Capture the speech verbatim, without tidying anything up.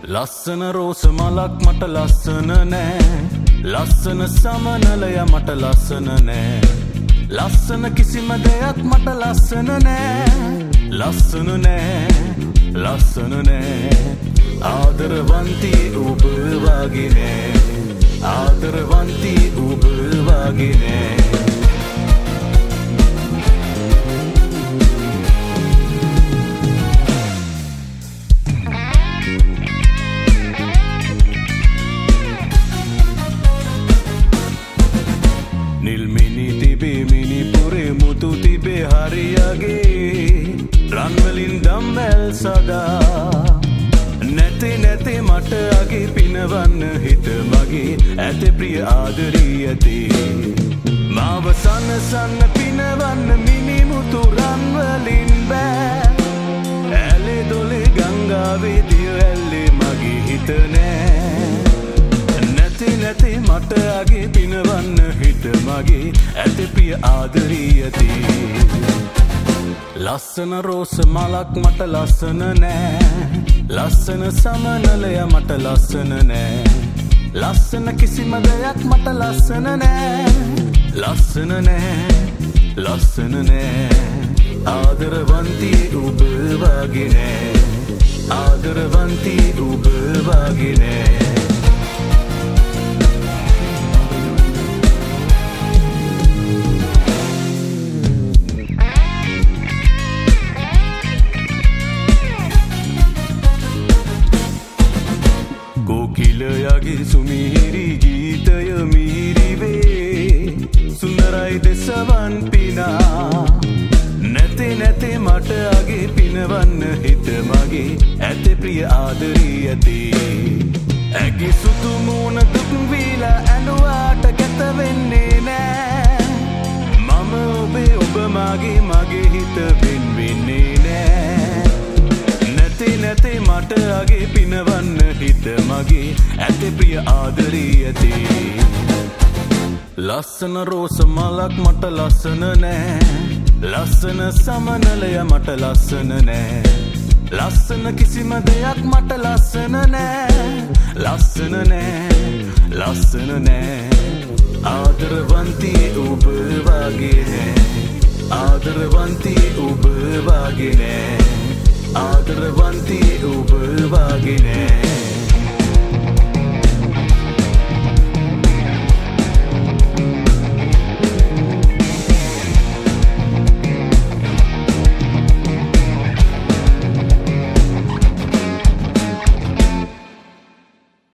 ලස්සන රෝස මලක් මට ලස්සන නෑ ලස්සන සමනලය මට ලස්සන නෑ ලස්සන කිසිම දෙයක් මට ලස්සන නෑ ලස්සන නෑ ලස්සන නෑ ආදරවන්ති ඔබ වගේ නෑ ආදරවන්ති ඔබ වගේ නෑ නිල්මිනි තිබේ මිනිපුරේ මුතු තිබේ හරියගේ රන්වලින් දම්වැල් සදා නැතේ නැතේ මට අගේ පිනවන්න හිත මගේ ඇත ප්‍රිය ආදරී ඇතේ මාව සන්න සන්න පිනවන්න මිනිමුතු රන්වලින් බෑ ඇලේ දොලේ ගංගාවේ දිය ඇල්ලේ මගේ හිත නෑ නැතේ නැතේ මට අගේ පිනවන්න හිත මගේ ඇත ප්‍රිය ආදරී ඇතේ ලස්සන රෝස මලක් මට ලස්සන නෑ ලස්සන සමනලය මට ලස්සන නෑ ලස්සන කිසිම දෙයක් මට ලස්සන නෑ ලස්සන නෑ ලස්සන නෑ ආදරවන්ති ඔබ වගේ නෑ ආදරවන්ති ඔබ වගේ නෑ කොකිලයාගේ සුමිහිරි ගීතය මිහිරිවේ සුන්දරයි දෙසවන් පිනා නැතේ නැතේ මට අගේ පිනවන්න හිත මගේ ඇත ප්‍රිය ආදරී ඇතේ ඇගේ සුදු මූණ දුක් වීලා ඇඬුවාට කැත වෙන්නේ නෑ මම ඔබේ ඔබ මගේ මගේ හිත වෙන් වෙන්නේ නෑ නැතේ නැතේ මට අගේ පිනවන්න හිත මගේ ඇත ප්‍රිය ආදරී ඇතේ ලස්සන රෝස මලක් මට ලස්සන නෑ ලස්සන සමනලය මට ලස්සන නෑ ලස්සන කිසිම දෙයක් මට ලස්සන නෑ ලස්සන නෑ ලස්සන නෑ ආදරවන්ති ඔබ වගේ නෑ ආදරවන්ති ඔබ වගේ නෑ ආදරවන්ති ඔබ වගේ නෑ